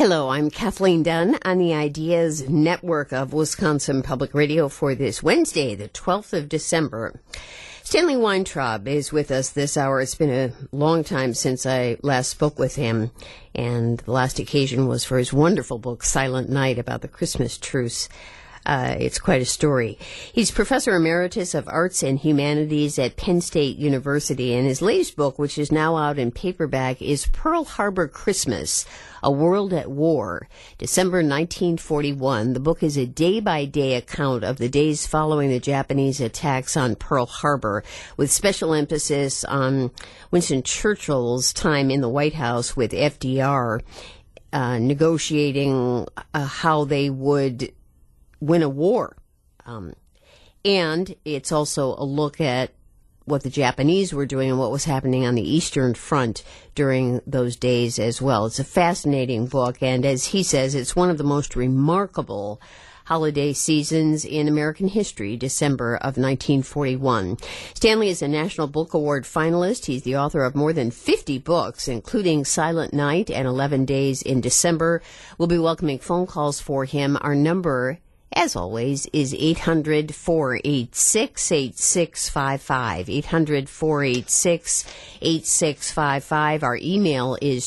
Hello, I'm Kathleen Dunn on the Ideas Network of Wisconsin Public Radio for this Wednesday, the 12th of December. Stanley Weintraub is with us this hour. It's been a long time since I last spoke with him, and the last occasion was for his wonderful book, Silent Night, about the Christmas truce. It's quite a story. He's Professor Emeritus of Arts and Humanities at Penn State University, and his latest book, which is now out in paperback, is Pearl Harbor Christmas, A World at War, December 1941. The book is a day-by-day account of the days following the Japanese attacks on Pearl Harbor, with special emphasis on Winston Churchill's time in the White House with FDR, negotiating how they would win a war. And it's also a look at what the Japanese were doing and what was happening on the Eastern Front during those days as well. It's a fascinating book, and as he says, it's one of the most remarkable holiday seasons in American history, December of 1941. Stanley is a National Book Award finalist. He's the author of more than 50 books, including Silent Night and 11 Days in December. We'll be welcoming phone calls for him. Our number, as always, is 800-486-8655. 800-486-8655. Our email is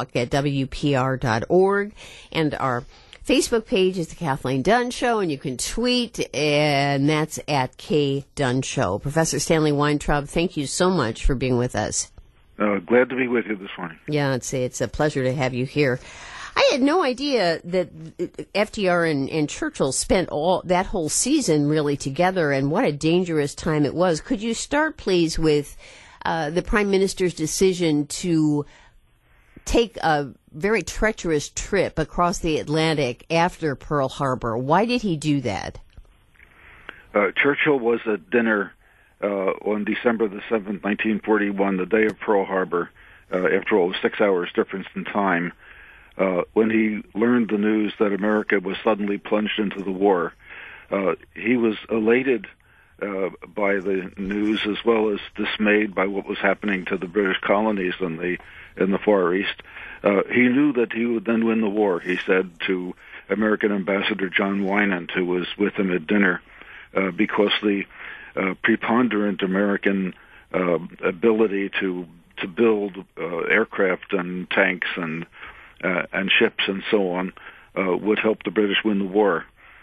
talk@wpr.org. And our Facebook page is The Kathleen Dunn Show, and you can tweet, and that's at K Dunn Show. Professor Stanley Weintraub, thank you so much for being with us. Glad to be with you this morning. Yeah, it's a pleasure to have you here. I had no idea that FDR and Churchill spent that whole season really together, and what a dangerous time it was. Could you start, please, with the Prime Minister's decision to take a very treacherous trip across the Atlantic after Pearl Harbor? Why did he do that? Churchill was at dinner on December the 7th, 1941, the day of Pearl Harbor. After all, it was 6 hours difference in time. When he learned the news that America was suddenly plunged into the war, he was elated by the news as well as dismayed by what was happening to the British colonies in the Far East. He knew that he would then win the war, he said to American Ambassador John Winant, who was with him at dinner, because the preponderant American ability to build aircraft and tanks and ships and so on would help the British win the war.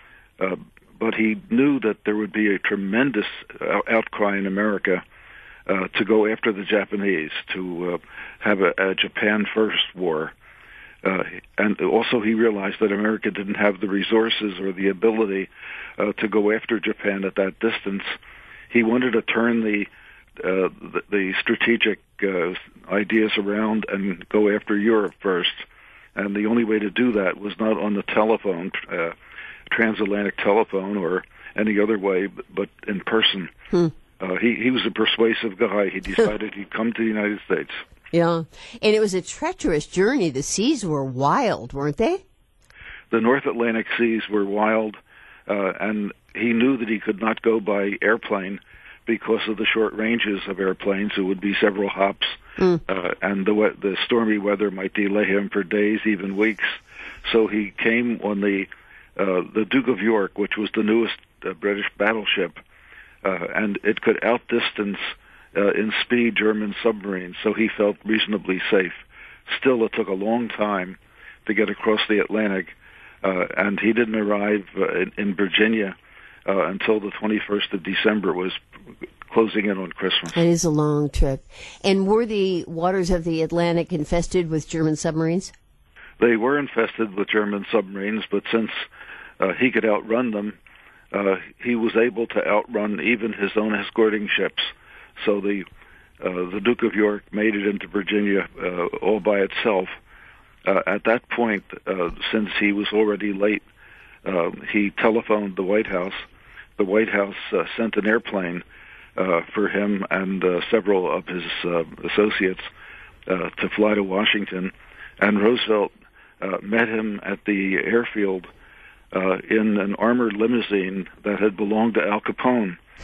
But he knew that there would be a tremendous outcry in America to go after the Japanese, to have a Japan First war. And also he realized that America didn't have the resources or the ability to go after Japan at that distance. He wanted to turn the strategic ideas around and go after Europe first. And the only way to do that was not on the telephone, transatlantic telephone, or any other way, but in person. He was a persuasive guy. He decided he'd come to the United States. Yeah, and it was a treacherous journey. The seas were wild, weren't they? The North Atlantic seas were wild, and he knew that he could not go by airplane because of the short ranges of airplanes. It would be several hops, and the stormy weather might delay him for days, even weeks. So he came on the Duke of York, which was the newest British battleship, and it could outdistance in speed German submarines, so he felt reasonably safe. Still, it took a long time to get across the Atlantic, and he didn't arrive in Virginia until the 21st of December, was closing in on Christmas. It is a long trip. And were the waters of the Atlantic infested with German submarines? They were infested with German submarines, but since he could outrun them, he was able to outrun even his own escorting ships. So the Duke of York made it into Virginia all by itself. At that point, since he was already late, he telephoned the White House. The White House sent an airplane for him and several of his associates to fly to Washington, and Roosevelt met him at the airfield in an armored limousine that had belonged to Al Capone.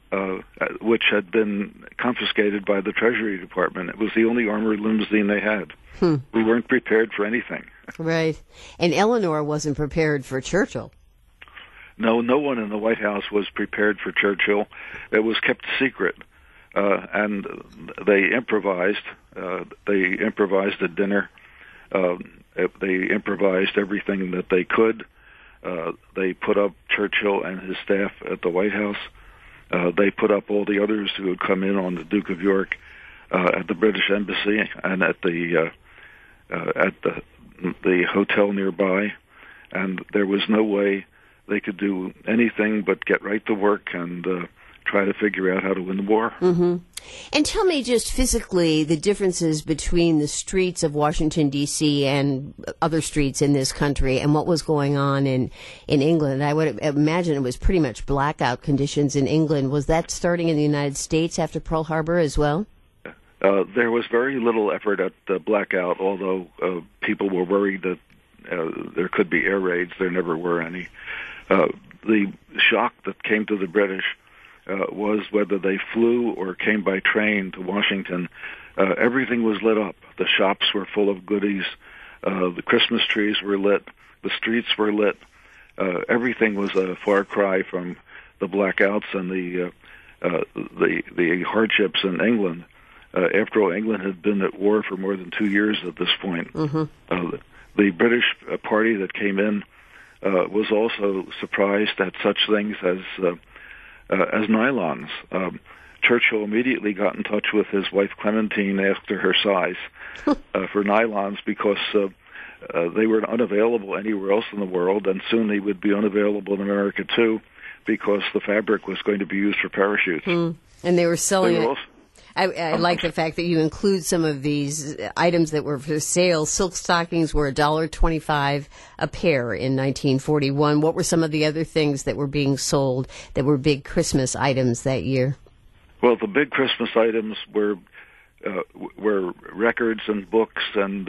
which had been confiscated by the Treasury Department. It was the only armored limousine they had. We weren't prepared for anything. Right. And Eleanor wasn't prepared for Churchill. No one in the White House was prepared for Churchill. It was kept secret, and they improvised. They improvised at dinner. They improvised everything that they could. They put up Churchill and his staff at the White House. They put up all the others who had come in on the Duke of York at the British Embassy and at the hotel nearby, and there was no way they could do anything but get right to work and try to figure out how to win the war. Mm-hmm. And tell me just physically the differences between the streets of Washington, D.C. and other streets in this country and what was going on in England. I would imagine it was pretty much blackout conditions in England. Was that starting in the United States after Pearl Harbor as well? There was very little effort at the blackout, although people were worried that there could be air raids. There never were any. The shock that came to the British was whether they flew or came by train to Washington. Everything was lit up. The shops were full of goodies. The Christmas trees were lit. The streets were lit. Everything was a far cry from the blackouts and the hardships in England. After all, England had been at war for more than 2 years at this point. Mm-hmm. The British party that came in was also surprised at such things as nylons. Churchill immediately got in touch with his wife Clementine after her size for nylons because they were unavailable anywhere else in the world, and soon they would be unavailable in America too because the fabric was going to be used for parachutes. And they were selling it. I like the fact that you include some of these items that were for sale. Silk stockings were $1.25 a pair in 1941. What were some of the other things that were being sold that were big Christmas items that year? Well, the big Christmas items were records and books and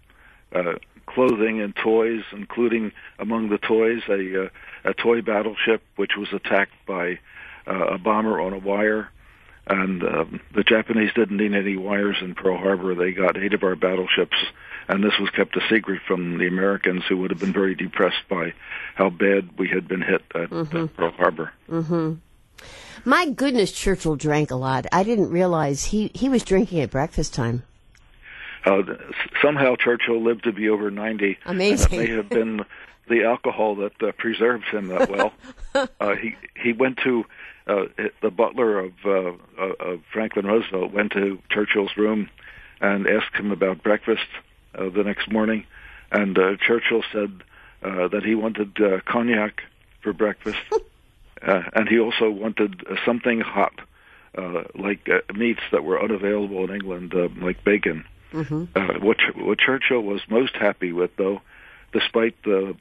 clothing and toys, including among the toys a toy battleship which was attacked by a bomber on a wire. And the Japanese didn't need any wires in Pearl Harbor. They got 8 of our battleships, and this was kept a secret from the Americans, who would have been very depressed by how bad we had been hit at Pearl Harbor. Mm-hmm. My goodness, Churchill drank a lot. I didn't realize he was drinking at breakfast time. Somehow Churchill lived to be over 90. Amazing. And it may have been the alcohol that preserved him that well. He went to... the butler of Franklin Roosevelt went to Churchill's room and asked him about breakfast the next morning, and Churchill said that he wanted cognac for breakfast, and he also wanted something hot, like meats that were unavailable in England, like bacon. Mm-hmm. What Churchill was most happy with, though, despite the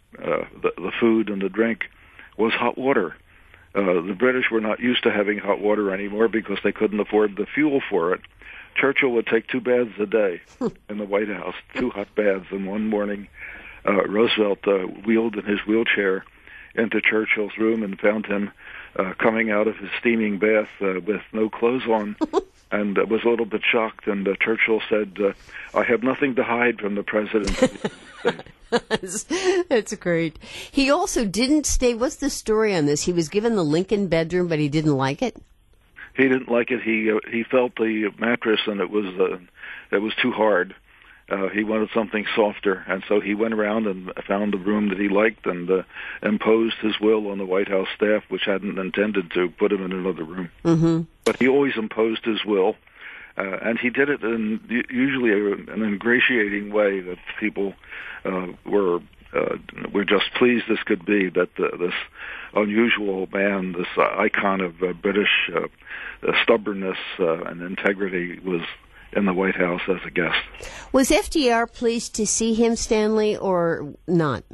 food and the drink, was hot water. The British were not used to having hot water anymore because they couldn't afford the fuel for it. Churchill would take 2 baths a day in the White House, 2 hot baths. And one morning, Roosevelt wheeled in his wheelchair into Churchill's room and found him coming out of his steaming bath with no clothes on, and was a little bit shocked. And Churchill said, "I have nothing to hide from the President of the United States." That's great. He also didn't stay. What's the story on this? He was given the Lincoln bedroom, but he didn't like it. He didn't like it. He felt the mattress, and it was too hard. He wanted something softer, and so he went around and found a room that he liked and imposed his will on the White House staff, which hadn't intended to put him in another room. Mm-hmm. But he always imposed his will. And he did it in usually an ingratiating way that people were just pleased as could be that this unusual man, this icon of British stubbornness and integrity, was in the White House as a guest. Was FDR pleased to see him, Stanley, or not?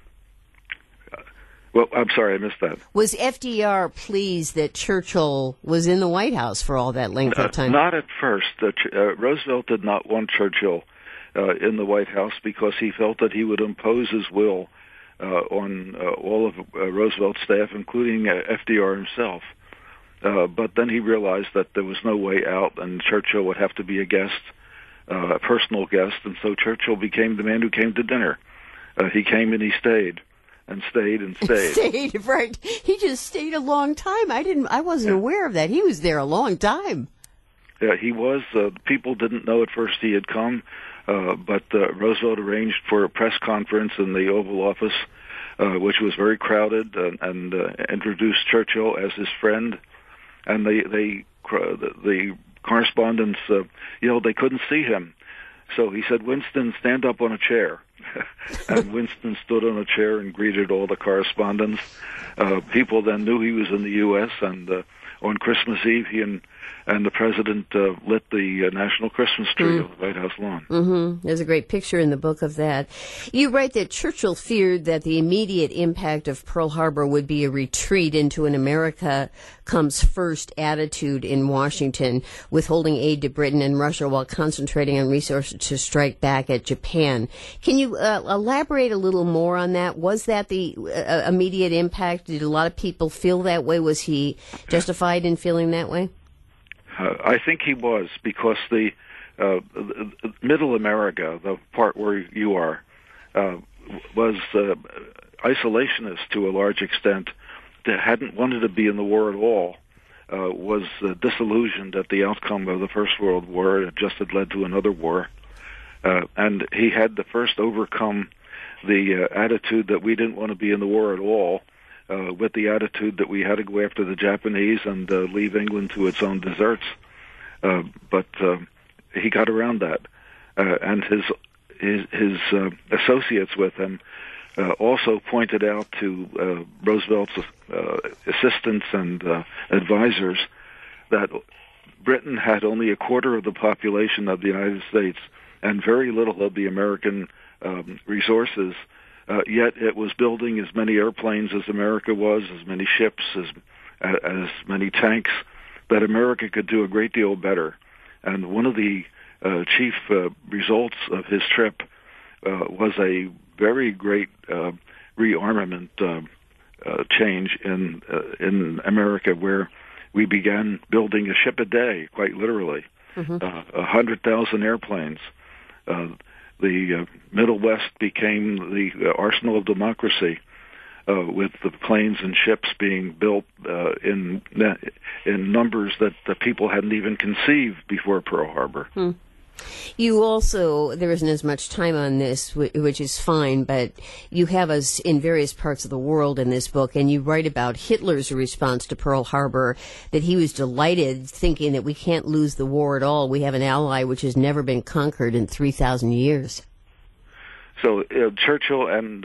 Well, I'm sorry, I missed that. Was FDR pleased that Churchill was in the White House for all that length of time? Not at first. Roosevelt did not want Churchill in the White House because he felt that he would impose his will on all of Roosevelt's staff, including FDR himself. but then he realized that there was no way out, and Churchill would have to be a guest, a personal guest, and so Churchill became the man who came to dinner. He came and he stayed, and stayed and stayed. Stayed, right. He just stayed a long time. I wasn't aware of that. He was there a long time. Yeah, he was. People didn't know at first he had come, but Roosevelt arranged for a press conference in the Oval Office, which was very crowded, and introduced Churchill as his friend. And the correspondents yelled they couldn't see him. So he said, "Winston, stand up on a chair." And Winston stood on a chair and greeted all the correspondents. People then knew he was in the U.S., and on Christmas Eve, he and the president lit the national Christmas tree on the White House lawn. Mm-hmm. There's a great picture in the book of that. You write that Churchill feared that the immediate impact of Pearl Harbor would be a retreat into an America comes first attitude in Washington, withholding aid to Britain and Russia while concentrating on resources to strike back at Japan. Can you elaborate a little more on that? Was that the immediate impact? Did a lot of people feel that way? Was he justified in feeling that way? I think he was, because the Middle America, the part where you are, was isolationist to a large extent. That hadn't wanted to be in the war at all, was disillusioned at the outcome of the First World War. It just had led to another war. And he had to first overcome the attitude that we didn't want to be in the war at all, with the attitude that we had to go after the Japanese and leave England to its own deserts. But he got around that, and his associates with him also pointed out to Roosevelt's assistants and advisors that Britain had only a quarter of the population of the United States and very little of the American resources. Yet it was building as many airplanes as America was, as many ships, as many tanks, that America could do a great deal better. And one of the chief results of his trip was a very great rearmament change in America, where we began building a ship a day, quite literally, 100,000 airplanes. The Middle West became the arsenal of democracy, with the planes and ships being built in numbers that the people hadn't even conceived before Pearl Harbor. You also, there isn't as much time on this, which is fine, but you have us in various parts of the world in this book, and you write about Hitler's response to Pearl Harbor, that he was delighted, thinking that we can't lose the war at all. We have an ally which has never been conquered in 3,000 years. So Churchill and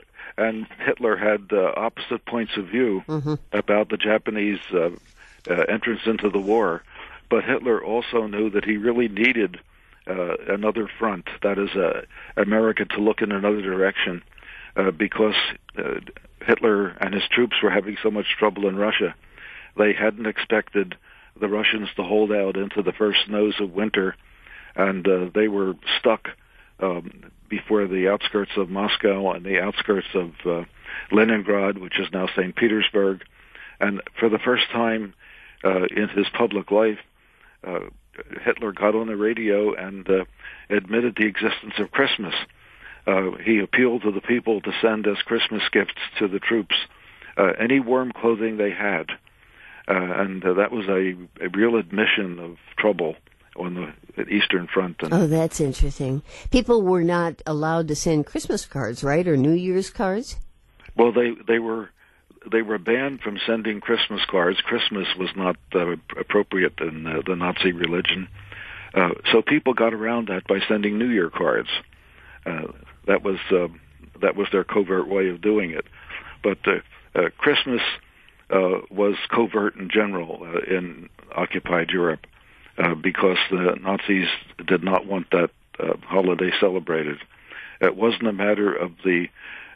Hitler had opposite points of view about the Japanese entrance into the war, but Hitler also knew that he really needed another front, that is, America to look in another direction, because Hitler and his troops were having so much trouble in Russia. They hadn't expected the Russians to hold out into the first snows of winter, and they were stuck before the outskirts of Moscow and the outskirts of Leningrad, which is now St. Petersburg. And for the first time in his public life, Hitler got on the radio and admitted the existence of Christmas. He appealed to the people to send as Christmas gifts to the troops any warm clothing they had. And that was a real admission of trouble on the Eastern Front. Oh, that's interesting. People were not allowed to send Christmas cards, right, or New Year's cards? Well, they were banned from sending Christmas cards. Christmas was not appropriate in the Nazi religion. So people got around that by sending New Year cards. That was their covert way of doing it. But Christmas was covert in general in occupied Europe, because the Nazis did not want that holiday celebrated. It wasn't a matter of the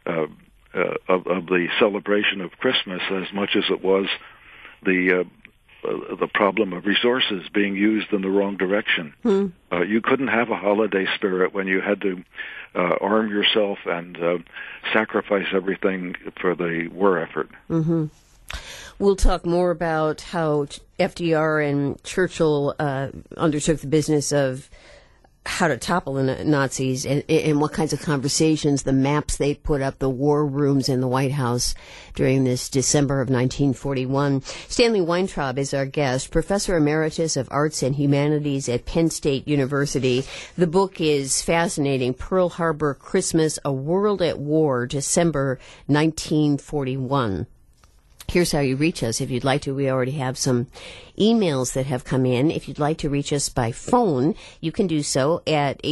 celebration of Christmas as much as it was the problem of resources being used in the wrong direction. You couldn't have a holiday spirit when you had to arm yourself and sacrifice everything for the war effort. We'll talk more about how FDR and Churchill undertook the business of how to topple the Nazis and what kinds of conversations, the maps they put up, the war rooms in the White House during this December of 1941. Stanley Weintraub is our guest, Professor Emeritus of Arts and Humanities at Penn State University. The book is fascinating, Pearl Harbor Christmas, A World at War, December 1941. Here's how you reach us. If you'd like to, we already have some emails that have come in. If you'd like to reach us by phone, you can do so at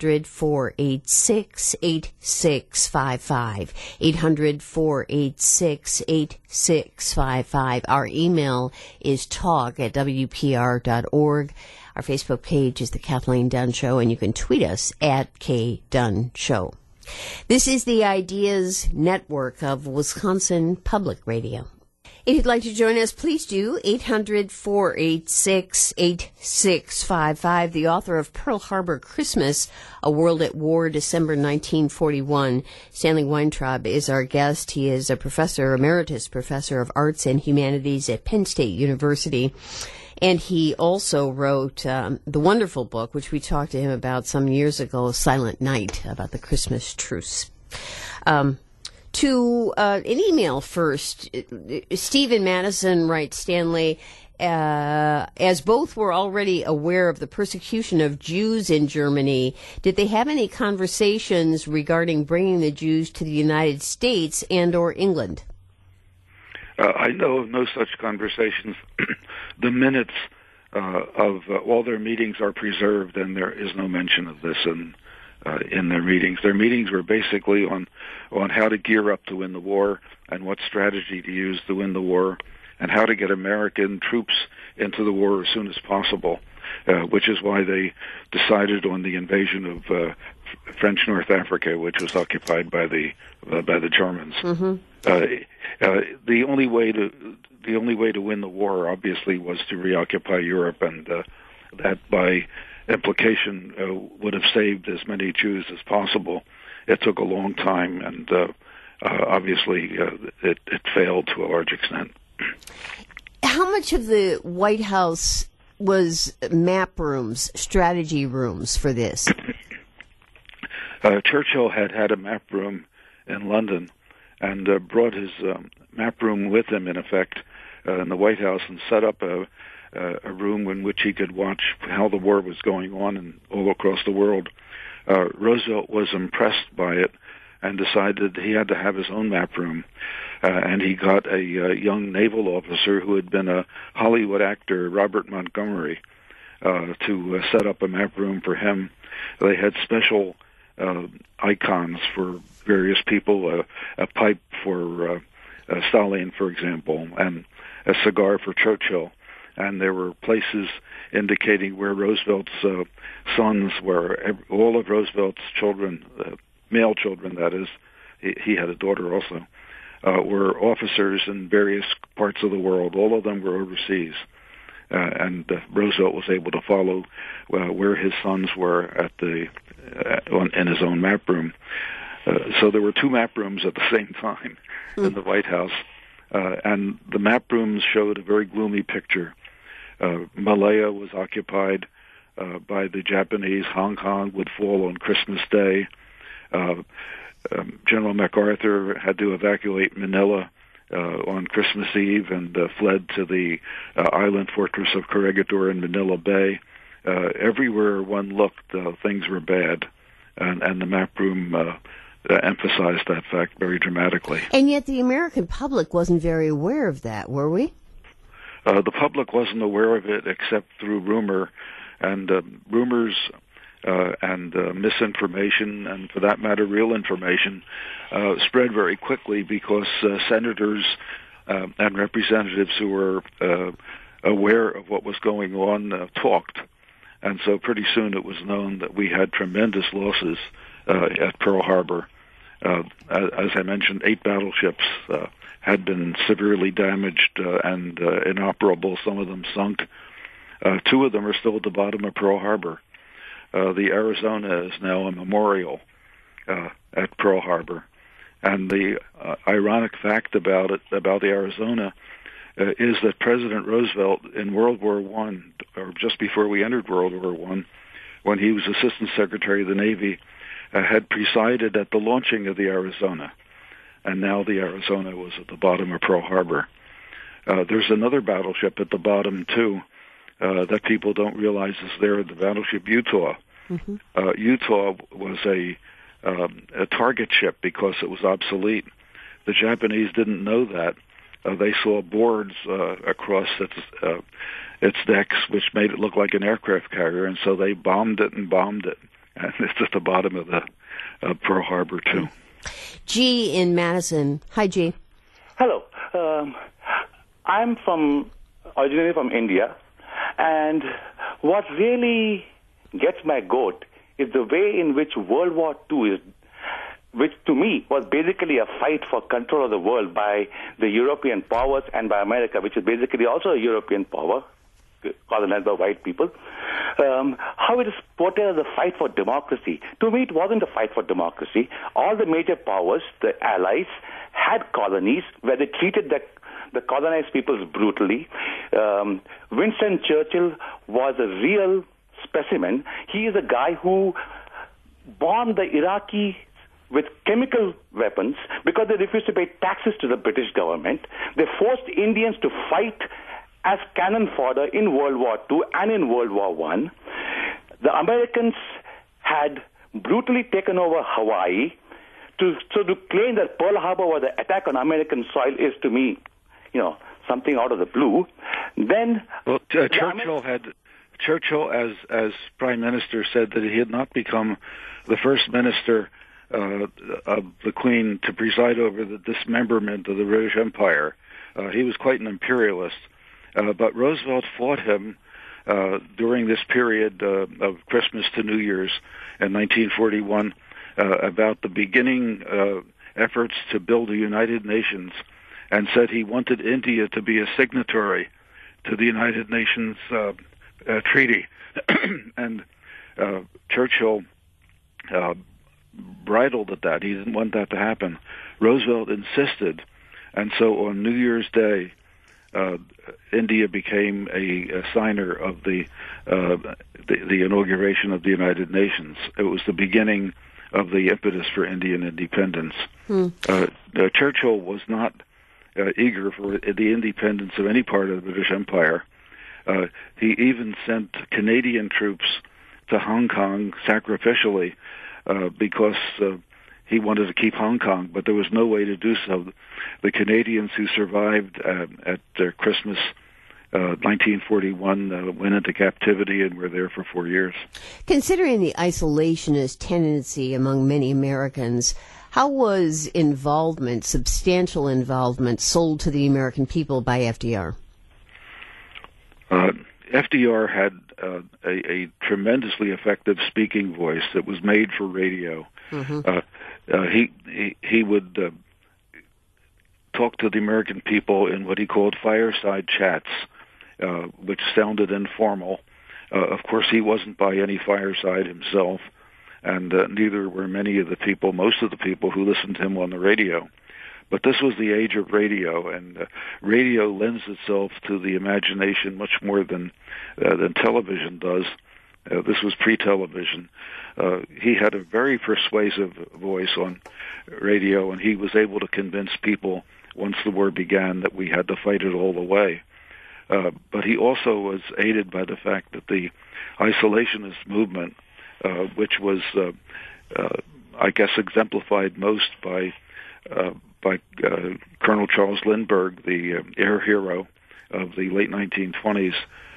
800-486-8655. 800-486-8655. Our email is talk@wpr.org. Our Facebook page is The Kathleen Dunn Show, and you can tweet us at @KDunn This is the Ideas Network of Wisconsin Public Radio. If you'd like to join us, please do. 800-486-8655. The author of Pearl Harbor Christmas, A World at War, December 1941. Stanley Weintraub is our guest. He is a professor, emeritus professor of arts and humanities at Penn State University. And he also wrote the wonderful book, which we talked to him about some years ago, Silent Night, about the Christmas truce. To an email first. Stephen Madison writes, Stanley, as both were already aware of the persecution of Jews in Germany, did they have any conversations regarding bringing the Jews to the United States and or England? I know of no such conversations. The minutes of all their meetings are preserved, and there is no mention of this in their meetings. Their meetings were basically on how to gear up to win the war and what strategy to use to win the war and how to get American troops into the war as soon as possible, which is why they decided on the invasion of French North Africa, which was occupied by the Germans. Mm-hmm. The only way to win the war, obviously, was to reoccupy Europe, and that by implication would have saved as many Jews as possible. It took a long time, and obviously it failed to a large extent. How much of the White House was map rooms, strategy rooms for this? Churchill had a map room in London and brought his map room with him, in effect, in the White House, and set up a room in which he could watch how the war was going on and all across the world. Roosevelt was impressed by it and decided he had to have his own map room. And he got a young naval officer who had been a Hollywood actor, Robert Montgomery, to set up a map room for him. They had special icons for various people, a pipe for Stalin, for example, and a cigar for Churchill. And there were places indicating where Roosevelt's sons were. All of Roosevelt's children, male children, that is, he had a daughter also, were officers in various parts of the world. All of them were overseas. And Roosevelt was able to follow where his sons were at in his own map room. So there were two map rooms at the same time in the White House. And the map rooms showed a very gloomy picture. Malaya was occupied by the Japanese. Hong Kong would fall on Christmas Day. General MacArthur had to evacuate Manila on Christmas Eve and fled to the island fortress of Corregidor in Manila Bay. Everywhere one looked, things were bad, and the map room emphasized that fact very dramatically. And yet the American public wasn't very aware of that, were we? The public wasn't aware of it except through rumor, and rumors and misinformation, and for that matter, real information, spread very quickly because senators and representatives who were aware of what was going on talked. And so pretty soon it was known that we had tremendous losses at Pearl Harbor. As I mentioned, 8 battleships had been severely damaged and inoperable. Some of them sunk. 2 of them are still at the bottom of Pearl Harbor. The Arizona is now a memorial at Pearl Harbor. And the ironic fact about the Arizona is that President Roosevelt in World War I, or just before we entered World War I, when he was Assistant Secretary of the Navy, had presided at the launching of the Arizona. And now the Arizona was at the bottom of Pearl Harbor. There's another battleship at the bottom, too, that people don't realize is there, the battleship Utah. Mm-hmm. Utah was a target ship because it was obsolete. The Japanese didn't know that. They saw boards across its decks, which made it look like an aircraft carrier, and so they bombed it. And it's at the bottom of the Pearl Harbor, too. G in Madison. Hi, G. Hello. I'm originally from India, and what really gets my goat is the way in which World War II which to me was basically a fight for control of the world by the European powers and by America, which is basically also a European power, colonized by white people. How it is portrayed as a fight for democracy. To me, it wasn't a fight for democracy. All the major powers, the allies, had colonies where they treated the colonized peoples brutally. Winston Churchill was a real specimen. He is a guy who bombed the Iraqis with chemical weapons because they refused to pay taxes to the British government. They forced Indians to fight as cannon fodder in World War II and in World War I. The Americans had brutally taken over Hawaii. So to claim that Pearl Harbor was an attack on American soil is, to me, something out of the blue. Then, well, Churchill, as Prime Minister, said that he had not become the first minister of the Queen to preside over the dismemberment of the British Empire. He was quite an imperialist. But Roosevelt fought him during this period of Christmas to New Year's in 1941 about the beginning efforts to build a United Nations, and said he wanted India to be a signatory to the United Nations treaty. And Churchill bridled at that. He didn't want that to happen. Roosevelt insisted, and so on New Year's Day, India became a signer of the inauguration of the United Nations. It was the beginning of the impetus for Indian independence. Churchill was not eager for the independence of any part of the British Empire. He even sent Canadian troops to Hong Kong sacrificially because he wanted to keep Hong Kong, but there was no way to do so. The Canadians who survived at Christmas 1941 went into captivity and were there for 4 years. Considering the isolationist tendency among many Americans, how was substantial involvement, sold to the American people by FDR? FDR had a tremendously effective speaking voice that was made for radio. Mm-hmm. He would talk to the American people in what he called fireside chats, which sounded informal. Of course, he wasn't by any fireside himself, and neither were most of the people who listened to him on the radio. But this was the age of radio, and radio lends itself to the imagination much more than television does. This was pre-television. He had a very persuasive voice on radio, and he was able to convince people once the war began that we had to fight it all the way. But he also was aided by the fact that the isolationist movement, which was, I guess, exemplified most by Colonel Charles Lindbergh, the air hero of the late 1920s,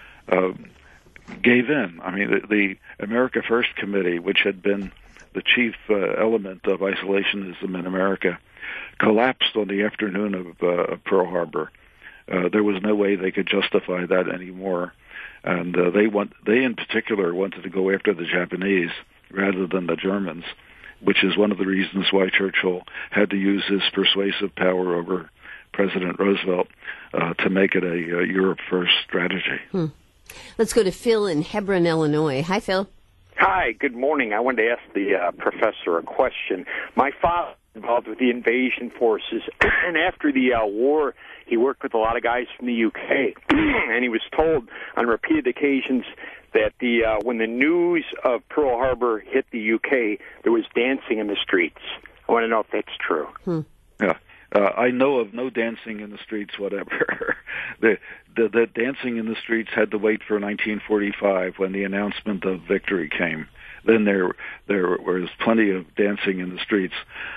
gave in. I mean, the America First Committee, which had been the chief element of isolationism in America, collapsed on the afternoon of Pearl Harbor. There was no way they could justify that anymore, and they in particular wanted to go after the Japanese rather than the Germans, which is one of the reasons why Churchill had to use his persuasive power over President Roosevelt to make it a Europe First strategy. Let's go to Phil in Hebron, Illinois. Hi, Phil. Hi, good morning. I wanted to ask the professor a question. My father involved with the invasion forces. And after the war, he worked with a lot of guys from the UK. And he was told on repeated occasions that when the news of Pearl Harbor hit the UK, there was dancing in the streets. I want to know if that's true. Yeah. I know of no dancing in the streets, whatever. The dancing in the streets had to wait for 1945 when the announcement of victory came. Then there was plenty of dancing in the streets.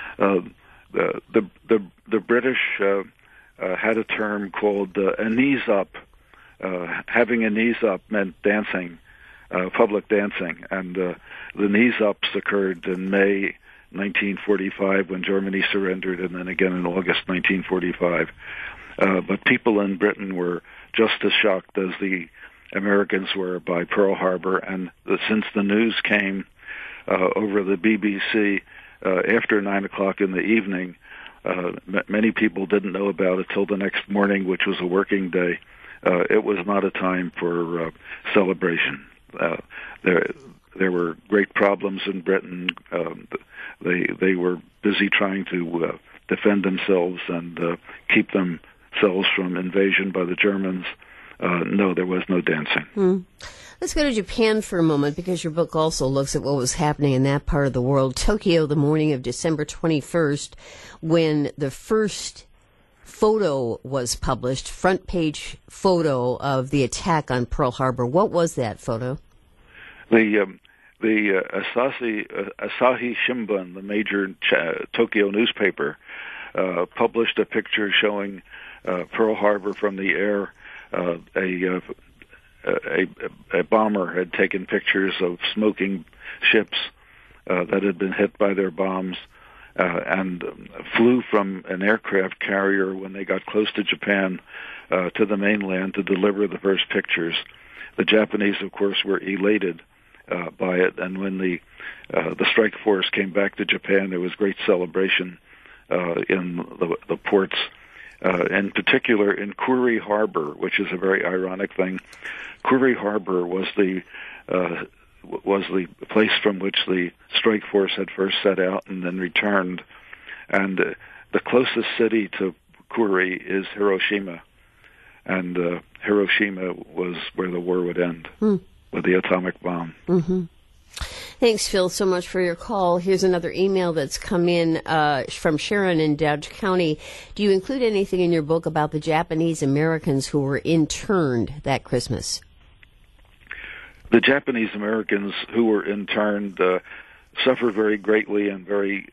The British had a term called a knees up. Having a knees up meant dancing, public dancing, and the knees ups occurred in May 1945 when Germany surrendered, and then again in August 1945. But people in Britain were just as shocked as the Americans were by Pearl Harbor, and since the news came over the BBC after 9 o'clock in the evening, many people didn't know about it till the next morning, which was a working day. It was not a time for celebration. There were great problems in Britain. They were busy trying to defend themselves and keep themselves from invasion by the Germans. No, there was no dancing. Let's go to Japan for a moment, because your book also looks at what was happening in that part of the world. Tokyo, the morning of December 21st, when the first photo was published, front page photo of the attack on Pearl Harbor. What was that photo? The Asahi Shimbun, the major Tokyo newspaper, published a picture showing Pearl Harbor from the air. A bomber had taken pictures of smoking ships that had been hit by their bombs and flew from an aircraft carrier when they got close to Japan to the mainland to deliver the first pictures. The Japanese, of course, were elated by it, and when the strike force came back to Japan, there was great celebration in the ports. In particular, in Kure Harbor, which is a very ironic thing. Kure Harbor was the place from which the strike force had first set out and then returned. And the closest city to Kure is Hiroshima. And Hiroshima was where the war would end, with the atomic bomb. Mm-hmm. Thanks, Phil, so much for your call. Here's another email that's come in from Sharon in Dodge County. Do you include anything in your book about the Japanese Americans who were interned that Christmas? The Japanese Americans who were interned suffered very greatly and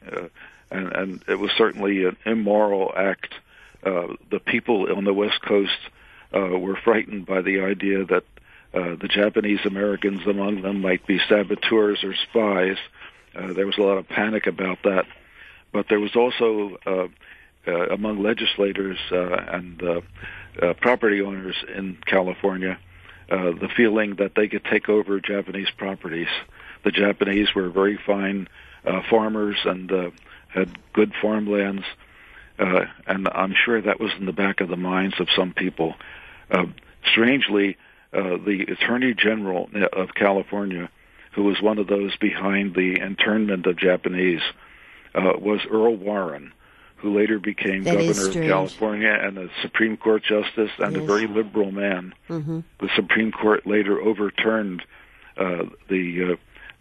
and it was certainly an immoral act. The people on the West Coast were frightened by the idea that the Japanese Americans among them might be saboteurs or spies. There was a lot of panic about that. But there was also, among legislators and property owners in California, the feeling that they could take over Japanese properties. The Japanese were very fine farmers and had good farmlands, and I'm sure that was in the back of the minds of some people. Strangely, the Attorney General of California, who was one of those behind the internment of Japanese, was Earl Warren, who later became governor of California and a Supreme Court justice and a very liberal man. Mm-hmm. The Supreme Court later overturned the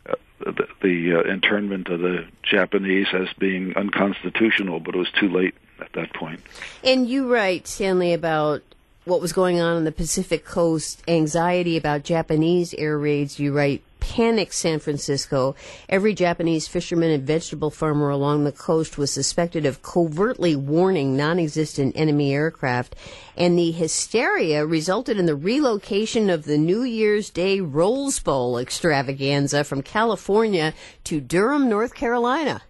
internment of the Japanese as being unconstitutional, but it was too late at that point. And you write, Stanley, about what was going on the Pacific Coast, anxiety about Japanese air raids. You write, panic San Francisco. Every Japanese fisherman and vegetable farmer along the coast was suspected of covertly warning non-existent enemy aircraft, and the hysteria resulted in the relocation of the New Year's Day Rose Bowl extravaganza from California to Durham, North Carolina.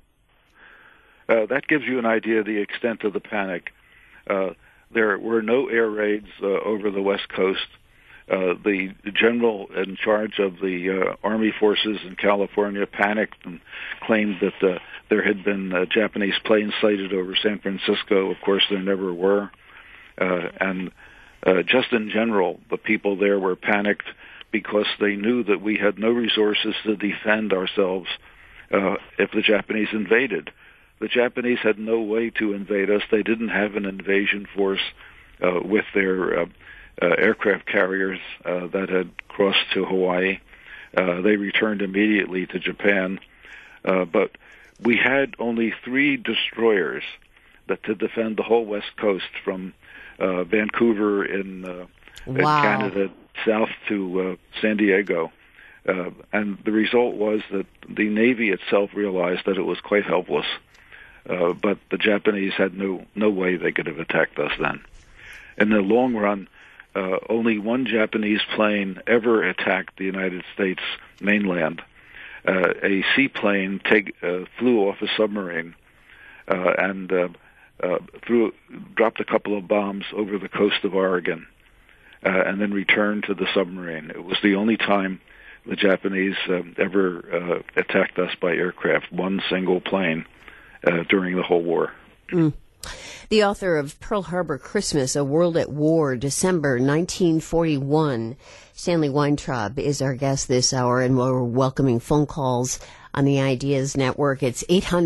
That gives you an idea of the extent of the panic. There were no air raids over the West Coast. The general in charge of the Army forces in California panicked and claimed that there had been Japanese planes sighted over San Francisco. Of course, there never were. And just in general, the people there were panicked because they knew that we had no resources to defend ourselves if the Japanese invaded. the Japanese had no way to invade us. They didn't have an invasion force with their aircraft carriers that had crossed to Hawaii. They returned immediately to Japan. But we had only 3 destroyers to defend the whole West Coast from Vancouver in Canada south to San Diego. And the result was that the Navy itself realized that it was quite helpless. But the Japanese had no way they could have attacked us then. In the long run, only one Japanese plane ever attacked the United States mainland. A seaplane flew off a submarine and dropped a couple of bombs over the coast of Oregon and then returned to the submarine. It was the only time the Japanese ever attacked us by aircraft, one single plane during the whole war. Mm. The author of Pearl Harbor Christmas, A World at War, December 1941, Stanley Weintraub, is our guest this hour, and we're welcoming phone calls on the Ideas Network. It's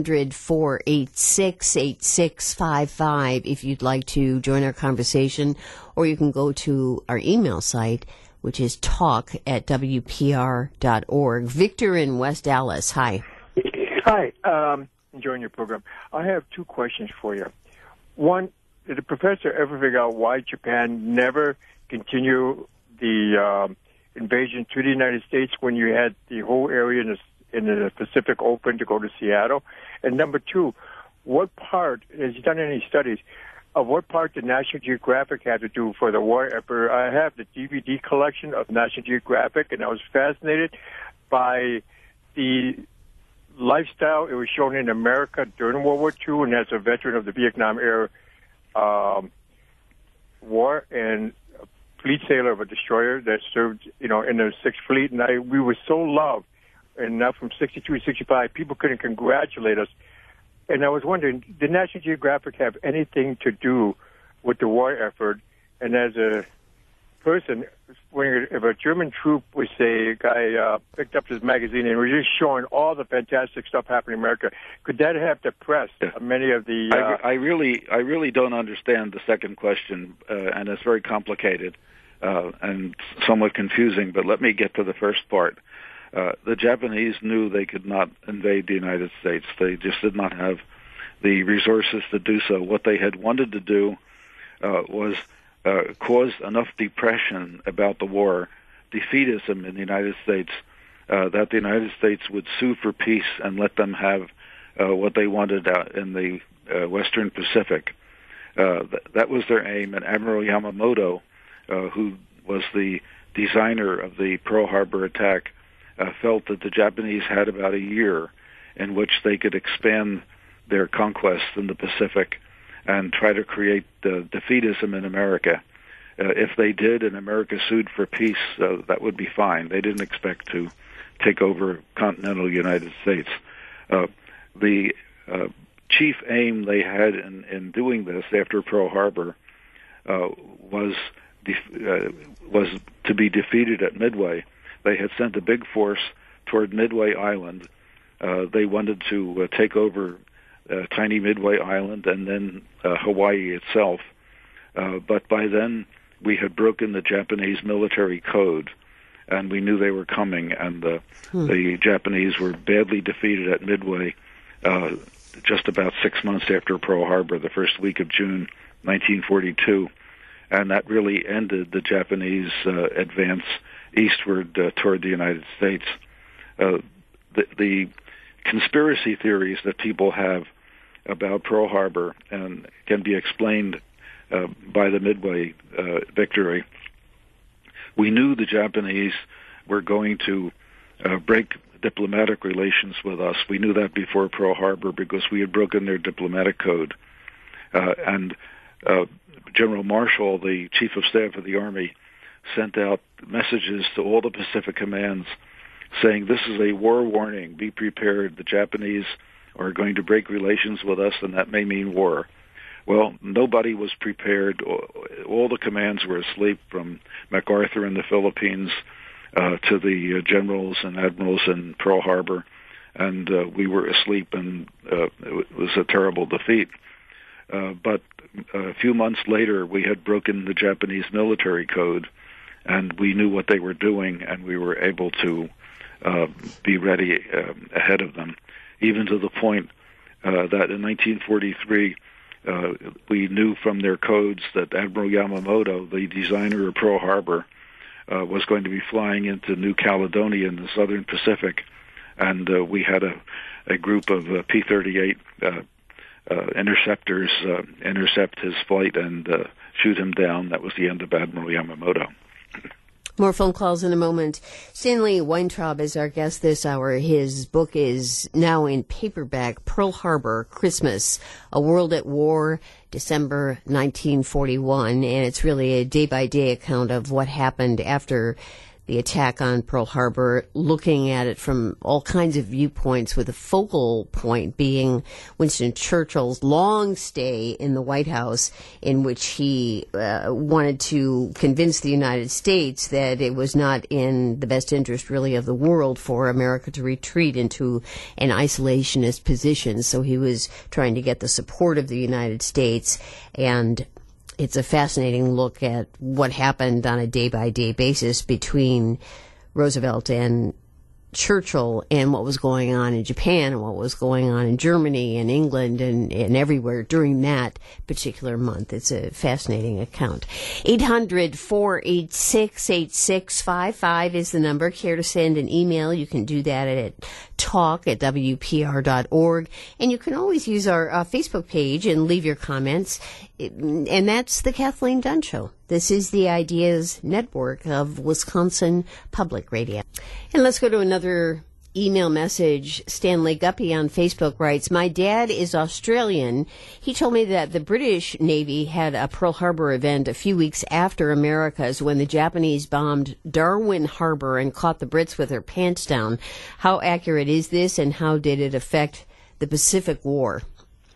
800-486-8655 if you'd like to join our conversation, or you can go to our email site, which is talk@wpr.org. Victor in West Dallas, hi. Hi, enjoying your program. I have 2 questions for you. One, did the professor ever figure out why Japan never continued the invasion to the United States when you had the whole area in the Pacific open to go to Seattle? And number 2, what part, has he done any studies of what part did National Geographic have to do for the war effort? I have the DVD collection of National Geographic, and I was fascinated by the lifestyle it was shown in America during World War II, and as a veteran of the Vietnam era war, and a fleet sailor of a destroyer that served, in the 6th Fleet, and we were so loved. And now from 62 to 65, people couldn't congratulate us. And I was wondering, did National Geographic have anything to do with the war effort? And as a person, if a German troop was, say, a guy picked up his magazine and was just showing all the fantastic stuff happening in America, could that have depressed many of the... I really don't understand the second question, and it's very complicated and somewhat confusing, but let me get to the first part. The Japanese knew they could not invade the United States. They just did not have the resources to do so. What they had wanted to do was cause enough depression about the war, defeatism in the United States, that the United States would sue for peace and let them have what they wanted out in the Western Pacific. That was their aim, and Admiral Yamamoto, who was the designer of the Pearl Harbor attack, felt that the Japanese had about a year in which they could expand their conquests in the Pacific and try to create defeatism in America. If they did and America sued for peace, that would be fine. They didn't expect to take over continental United States. The chief aim they had in doing this after Pearl Harbor was to be defeated at Midway. They had sent a big force toward Midway Island. They wanted to take over tiny Midway Island and then Hawaii itself. But by then, we had broken the Japanese military code, and we knew they were coming, and the Japanese were badly defeated at Midway just about 6 months after Pearl Harbor, the first week of June 1942. And that really ended the Japanese advance eastward toward the United States. The conspiracy theories that people have about Pearl Harbor and can be explained by the Midway victory. We knew the Japanese were going to break diplomatic relations with us. We knew that before Pearl Harbor because we had broken their diplomatic code. And General Marshall, the Chief of Staff of the Army, sent out messages to all the Pacific commands saying, this is a war warning, be prepared, the Japanese are going to break relations with us, and that may mean war. Well, nobody was prepared. All the commands were asleep, from MacArthur in the Philippines to the generals and admirals in Pearl Harbor. and we were asleep, and it was a terrible defeat. But a few months later, we had broken the Japanese military code, and we knew what they were doing, and we were able to be ready ahead of them, even to the point that in 1943, we knew from their codes that Admiral Yamamoto, the designer of Pearl Harbor, was going to be flying into New Caledonia in the southern Pacific, and we had a group of P-38 interceptors intercept his flight and shoot him down. That was the end of Admiral Yamamoto. More phone calls in a moment. Stanley Weintraub is our guest this hour. His book is now in paperback, Pearl Harbor, Christmas, A World at War, December 1941. And it's really a day-by-day account of what happened after the attack on Pearl Harbor, looking at it from all kinds of viewpoints, with a focal point being Winston Churchill's long stay in the White House, in which he wanted to convince the United States that it was not in the best interest, really, of the world for America to retreat into an isolationist position. So he was trying to get the support of the United States, and it's a fascinating look at what happened on a day-by-day basis between Roosevelt and Churchill, and what was going on in Japan, and what was going on in Germany and England and everywhere during that particular month. It's a fascinating account. 800-486-8655 is the number. Care to send an email? You can do that at talk@wpr.org. And you can always use our Facebook page and leave your comments. And that's the Kathleen Dunn Show. This is the Ideas Network of Wisconsin Public Radio. And let's go to another email message. Stanley Guppy on Facebook writes, my dad is Australian. He told me that the British Navy had a Pearl Harbor event a few weeks after America's, when the Japanese bombed Darwin Harbor and caught the Brits with their pants down. How accurate is this, and how did it affect the Pacific War?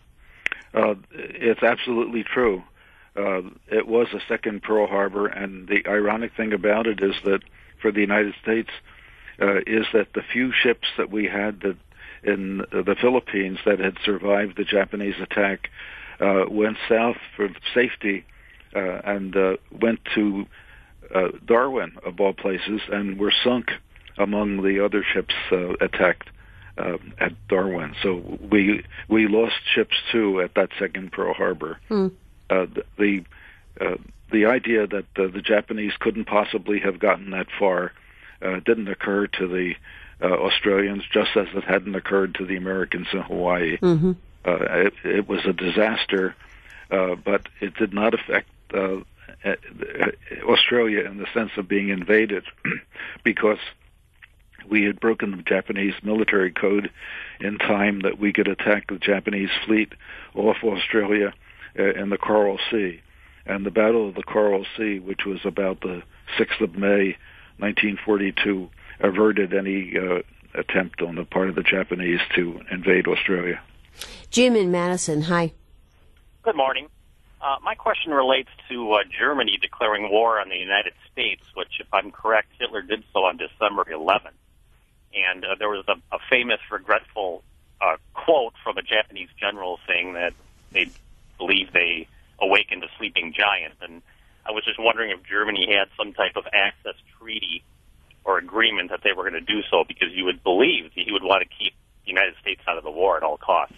It's absolutely true. It was a second Pearl Harbor, and the ironic thing about it is that for the United States is that the few ships that we had that in the Philippines that had survived the Japanese attack went south for safety and went to Darwin, of all places, and were sunk among the other ships attacked at Darwin. So we lost ships too at that second Pearl Harbor. The idea that the Japanese couldn't possibly have gotten that far didn't occur to the Australians, just as it hadn't occurred to the Americans in Hawaii. Mm-hmm. It was a disaster, but it did not affect Australia in the sense of being invaded, because we had broken the Japanese military code in time that we could attack the Japanese fleet off Australia in the Coral Sea. And the Battle of the Coral Sea, which was about the 6th of May, 1942, averted any attempt on the part of the Japanese to invade Australia. Jim in Madison, hi. Good morning. My question relates to Germany declaring war on the United States, which, if I'm correct, Hitler did so on December 11th. And there was a famous, regretful quote from a Japanese general saying that they believe they awakened a sleeping giant. And I was just wondering if Germany had some type of access treaty or agreement that they were going to do so, because you would believe that he would want to keep the United States out of the war at all costs.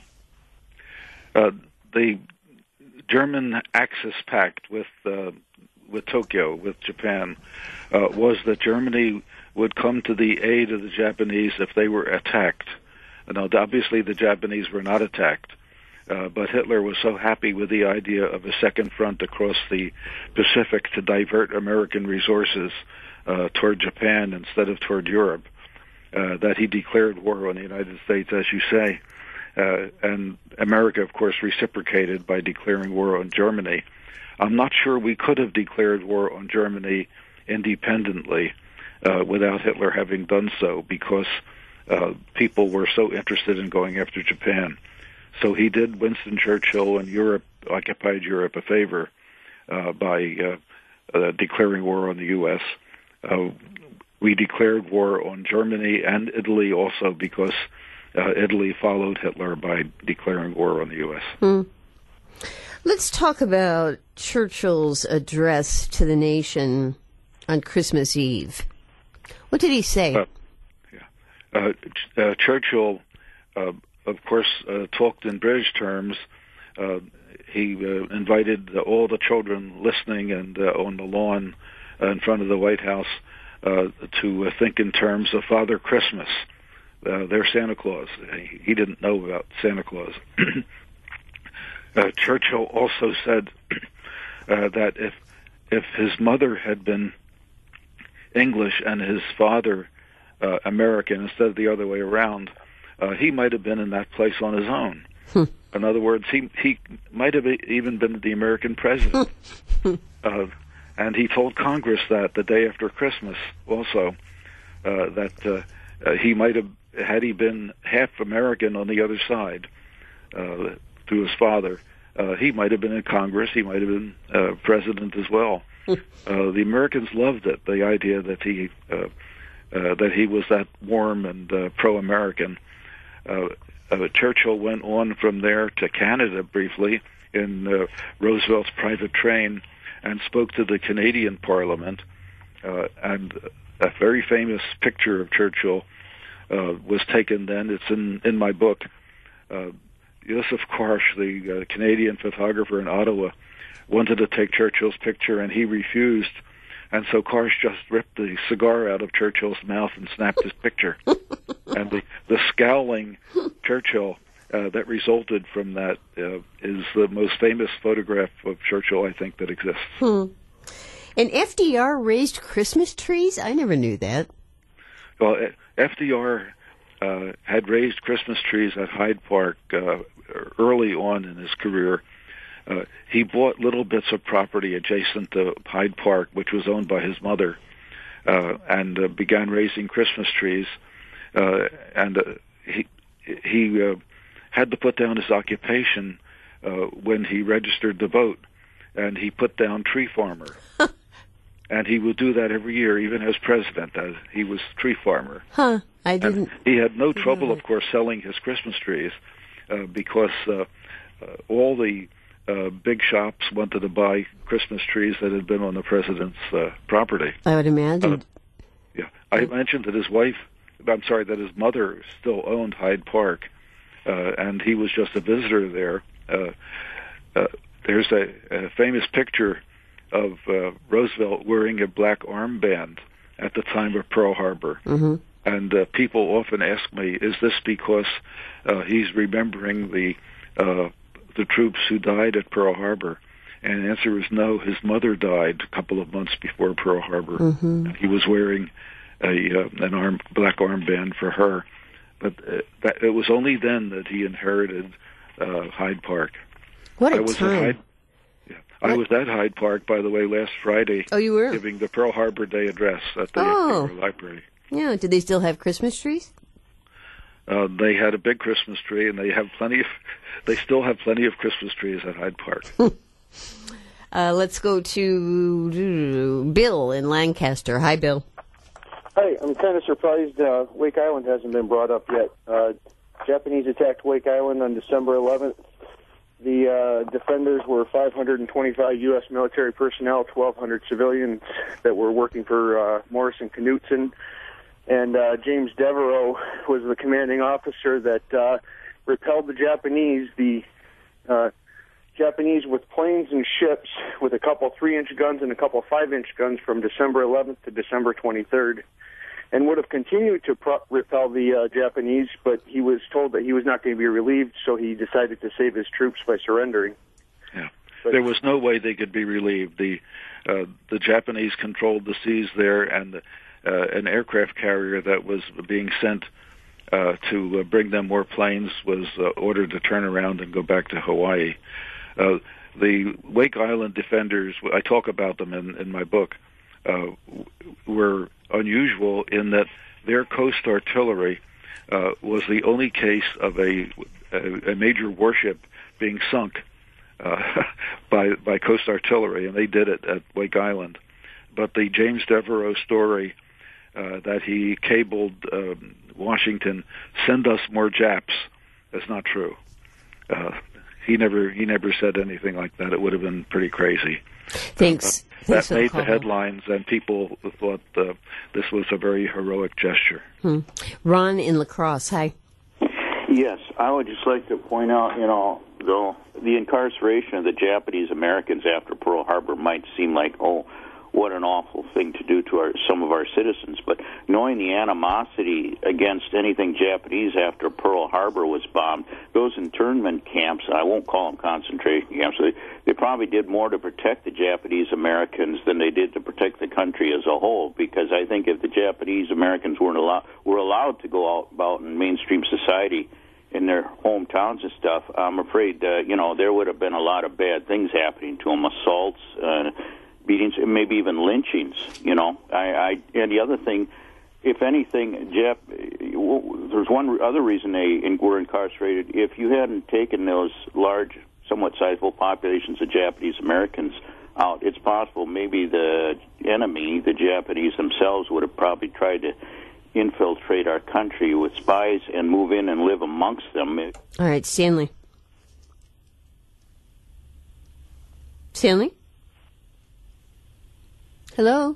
The German Axis Pact with Tokyo, with Japan, was that Germany would come to the aid of the Japanese if they were attacked. Now, obviously, the Japanese were not attacked, but Hitler was so happy with the idea of a second front across the Pacific to divert American resources toward Japan instead of toward Europe that he declared war on the United States, as you say. And America, of course, reciprocated by declaring war on Germany. I'm not sure we could have declared war on Germany independently without Hitler having done so, because people were so interested in going after Japan. So he did Winston Churchill and Europe, occupied Europe, a favor by declaring war on the U.S. We declared war on Germany and Italy also, because Italy followed Hitler by declaring war on the U.S. Let's talk about Churchill's address to the nation on Christmas Eve. What did he say? Churchill, of course, talked in British terms. He invited all the children listening and on the lawn in front of the White House to think in terms of Father Christmas, their Santa Claus. He didn't know about Santa Claus. Churchill also said that if his mother had been English and his father American instead of the other way around, he might have been in that place on his own. In other words, he might have even been the American president. And he told Congress that the day after Christmas also, that he might have, had he been half American on the other side through his father, he might have been in Congress, he might have been president as well. The Americans loved it, the idea that he was that warm and pro-American. Churchill went on from there to Canada briefly in Roosevelt's private train and spoke to the Canadian Parliament. And a very famous picture of Churchill was taken then. It's in my book. Joseph Karsh, the Canadian photographer in Ottawa, wanted to take Churchill's picture, and he refused. And so Karsh just ripped the cigar out of Churchill's mouth and snapped his picture. And the scowling Churchill that resulted from that is the most famous photograph of Churchill, I think, that exists. And FDR raised Christmas trees? I never knew that. Well, FDR had raised Christmas trees at Hyde Park early on in his career. He bought little bits of property adjacent to Hyde Park, which was owned by his mother, and began raising Christmas trees. He had to put down his occupation when he registered to vote, and he put down tree farmer. And he would do that every year, even as president. He was tree farmer. Huh, I didn't. And he had no trouble, of course, selling his Christmas trees because all the big shops wanted to buy Christmas trees that had been on the president's property. I would imagine. Yeah, I mentioned that that his mother still owned Hyde Park, and he was just a visitor there. There's a famous picture of Roosevelt wearing a black armband at the time of Pearl Harbor. Mm-hmm. And people often ask me, is this because he's remembering the troops who died at Pearl Harbor? And the answer is no. His mother died a couple of months before Pearl Harbor. Mm-hmm. And he was wearing an black armband for her. But it was only then that he inherited Hyde Park. What a time. I was at Hyde Park, by the way, last Friday. Oh, you were? Giving the Pearl Harbor Day address at the library. Yeah. Did they still have Christmas trees? They had a big Christmas tree, and they still have plenty of Christmas trees at Hyde Park. Let's go to Bill in Lancaster. Hi, Bill. Hi, I'm kind of surprised Wake Island hasn't been brought up yet. Japanese attacked Wake Island on December 11th. The defenders were 525 U.S. military personnel, 1,200 civilians that were working for Morrison Knudsen. And James Devereaux was the commanding officer that repelled the Japanese. The Japanese with planes and ships with a couple 3-inch guns and a couple 5-inch guns from December 11th to December 23rd. And would have continued to repel the Japanese, but he was told that he was not going to be relieved, so he decided to save his troops by surrendering. Yeah, there was no way they could be relieved. The Japanese controlled the seas there, and an aircraft carrier that was being sent to bring them more planes was ordered to turn around and go back to Hawaii. The Wake Island defenders, I talk about them in my book, were unusual in that their coast artillery was the only case of a major warship being sunk by coast artillery, and they did it at Wake Island. But the James Devereaux story that he cabled Washington, "Send us more Japs." That's not true. He never said anything like that. It would have been pretty crazy. Thanks. That made the headlines, and people thought this was a very heroic gesture. Ron in La Crosse, hi. Yes, I would just like to point out, the incarceration of the Japanese Americans after Pearl Harbor might seem like, oh, what an awful thing to do to some of our citizens. But knowing the animosity against anything Japanese after Pearl Harbor was bombed, those internment camps, I won't call them concentration camps, they probably did more to protect the Japanese Americans than they did to protect the country as a whole. Because I think if the Japanese Americans were allowed to go out about in mainstream society in their hometowns and stuff, I'm afraid, there would have been a lot of bad things happening to them, assaults, beatings, and maybe even lynchings. And the other thing, if anything, Jeff, there's one other reason they were incarcerated. If you hadn't taken those large, somewhat sizable populations of Japanese Americans out, it's possible maybe the enemy, the Japanese themselves, would have probably tried to infiltrate our country with spies and move in and live amongst them. All right, Stanley. Stanley? Hello?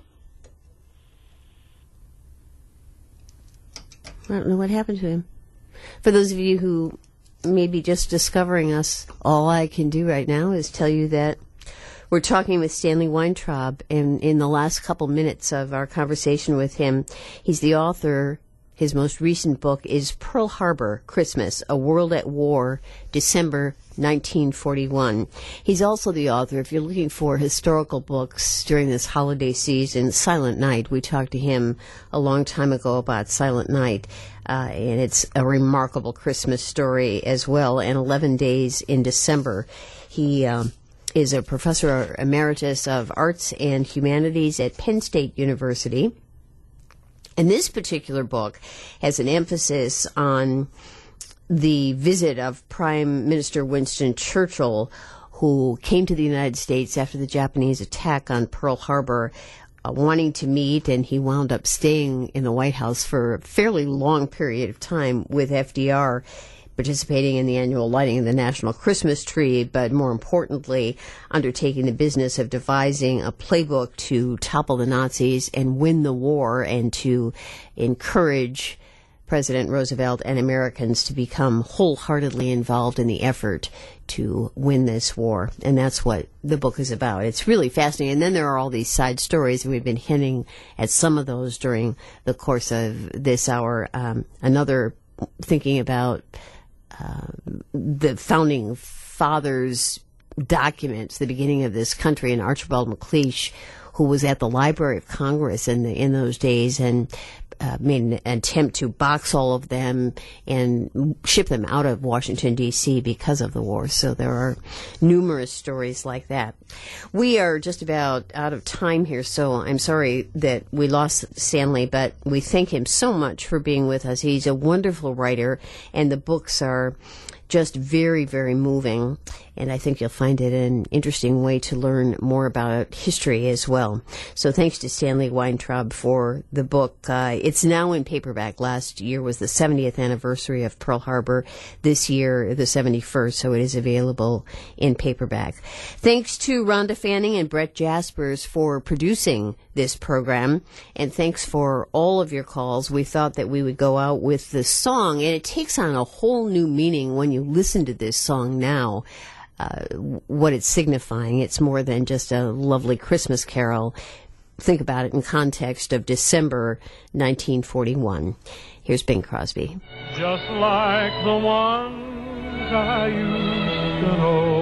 I don't know what happened to him. For those of you who may be just discovering us, all I can do right now is tell you that we're talking with Stanley Weintraub, and in the last couple minutes of our conversation with him, he's the author. His most recent book is Pearl Harbor, Christmas, A World at War, December 1941. He's also the author, if you're looking for historical books during this holiday season, Silent Night. We talked to him a long time ago about Silent Night, and it's a remarkable Christmas story as well, and 11 Days in December. He is a professor emeritus of arts and humanities at Penn State University. And this particular book has an emphasis on the visit of Prime Minister Winston Churchill, who came to the United States after the Japanese attack on Pearl Harbor, wanting to meet, and he wound up staying in the White House for a fairly long period of time with FDR, participating in the annual lighting of the national Christmas tree, but more importantly, undertaking the business of devising a playbook to topple the Nazis and win the war, and to encourage President Roosevelt and Americans to become wholeheartedly involved in the effort to win this war. And that's what the book is about. It's really fascinating. And then there are all these side stories, and we've been hinting at some of those during the course of this hour. Another, thinking about the founding fathers' documents, the beginning of this country, and Archibald MacLeish, who was at the Library of Congress in those days, and made an attempt to box all of them and ship them out of Washington, D.C. because of the war. So there are numerous stories like that. We are just about out of time here, so I'm sorry that we lost Stanley, but we thank him so much for being with us. He's a wonderful writer, and the books are just very, very moving, and I think you'll find it an interesting way to learn more about history as well. So thanks to Stanley Weintraub for the book. It's now in paperback. Last year was the 70th anniversary of Pearl Harbor. This year, the 71st, so it is available in paperback. Thanks to Rhonda Fanning and Brett Jaspers for producing this program, and thanks for all of your calls. We thought that we would go out with this song, and it takes on a whole new meaning when you listen to this song now, what it's signifying. It's more than just a lovely Christmas carol. Think about it in context of December 1941. Here's Bing Crosby. Just like the ones I used to know,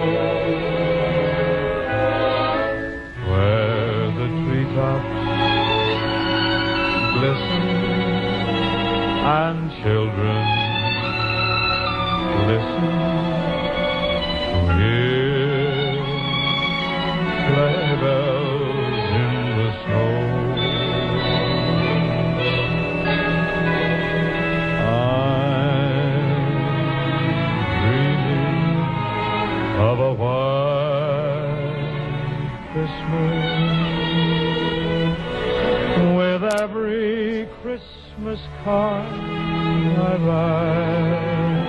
where the treetops glisten and children listen to hear sleigh bells in the snow. I'm dreaming of a white Christmas with every Christmas card I write.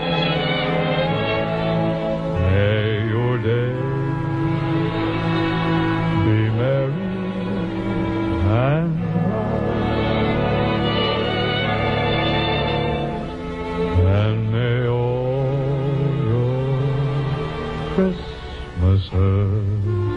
May your day be merry and bright, and may all your Christmases